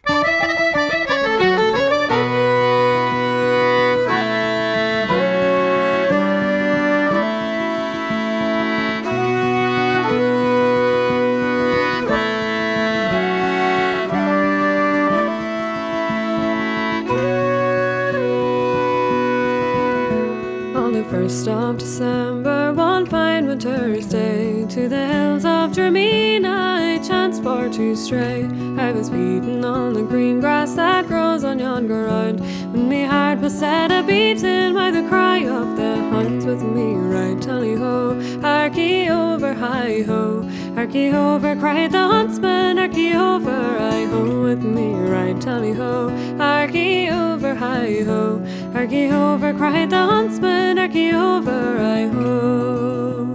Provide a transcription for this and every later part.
On the 1st of December, one fine winter's day, to the hills of Drameen I chanced for to stray. I was feeding on the green grass that grows on yon ground, when me heart was set a-beating by the cry of the hounds. With me right tally-ho, harky over, hi-ho, harky over, cried the huntsman, harky over, hi-ho. With me right tally-ho, harky over, hi-ho, harky over, cried the huntsman, harky over, hi-ho.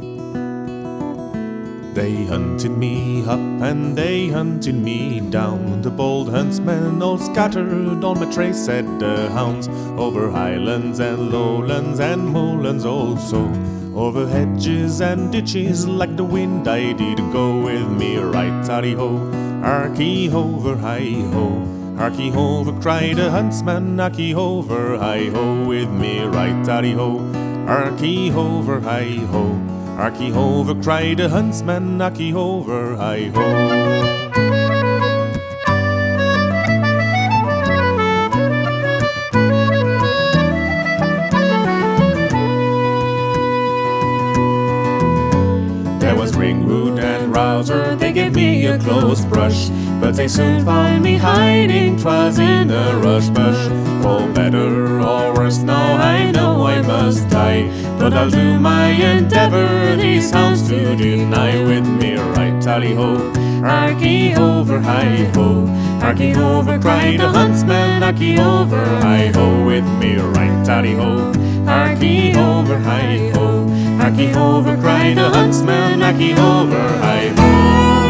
They hunted me up and they hunted me down. The bold huntsmen all scattered on my trace, said the hounds, over highlands and lowlands and moorlands also, over hedges and ditches like the wind I did go. With me right tally-ho, harky over, hi-ho, harky over, cried a huntsman, harky over, hi-ho. With me right tally-ho, harky over, hi-ho, harky over, cried a huntsman, harky over, hi-ho. There was Ringwood and Rouser, they gave me a close brush, but they soon found me hiding, 'twas in a rush bush. For better or worse, now I know I must die, but I'll do my endeavour these hounds to deny. With me right tally-ho, harky over, hi-ho, harky over, cried a huntsman, harky over, hi-ho. With me right tally-ho, harky over, hi-ho, harky over, cried a huntsman, harky over, hi-ho.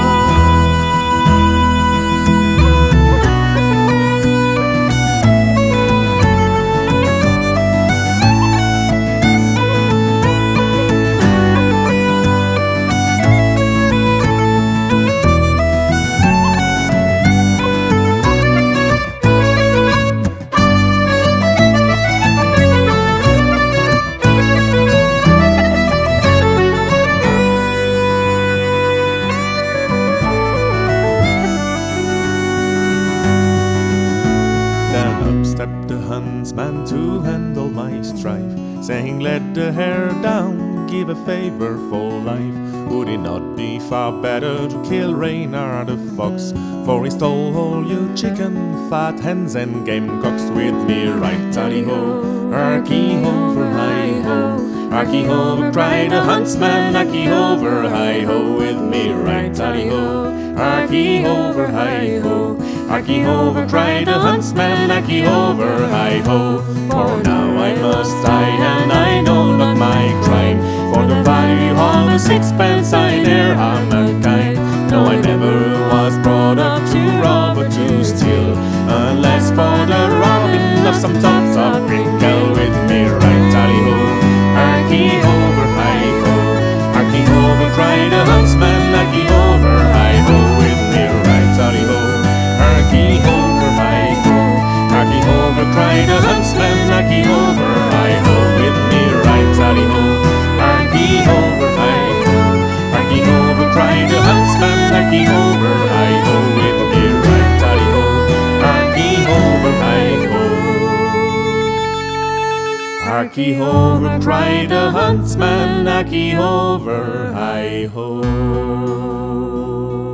Stepped the huntsman to handle my strife, saying, let the hair down, give a favour for life. Would it not be far better to kill Reynard the fox, for he stole all your chicken, fat hens and game cocks? With me right tally-ho, harky over, hi-ho, harky over, cried a huntsman, harky over, hi-ho. With me right tally-ho, harky over, hi-ho, harky over, cried a huntsman, harky over, hi-ho. For now I must die, and I know not my crime, for the value of a sixpence I ne'er harm mankind. No, I never was brought up to rob or to steal, unless for the robbing of some tubs of crinkle. With me right tally-ho, harky over, hi-ho, harky over, cried a huntsman, harky over, hi-ho. With me right tally-ho, harky over, hi-ho, harky over, cried a huntsman, harky over, hi-ho. With me right tally-ho, harky over, hi-ho, harky over, cried a huntsman, harky over, hi-ho. With me right tally-ho, harky over, hi-ho, harky over, cried a huntsman, harky over, hi-ho.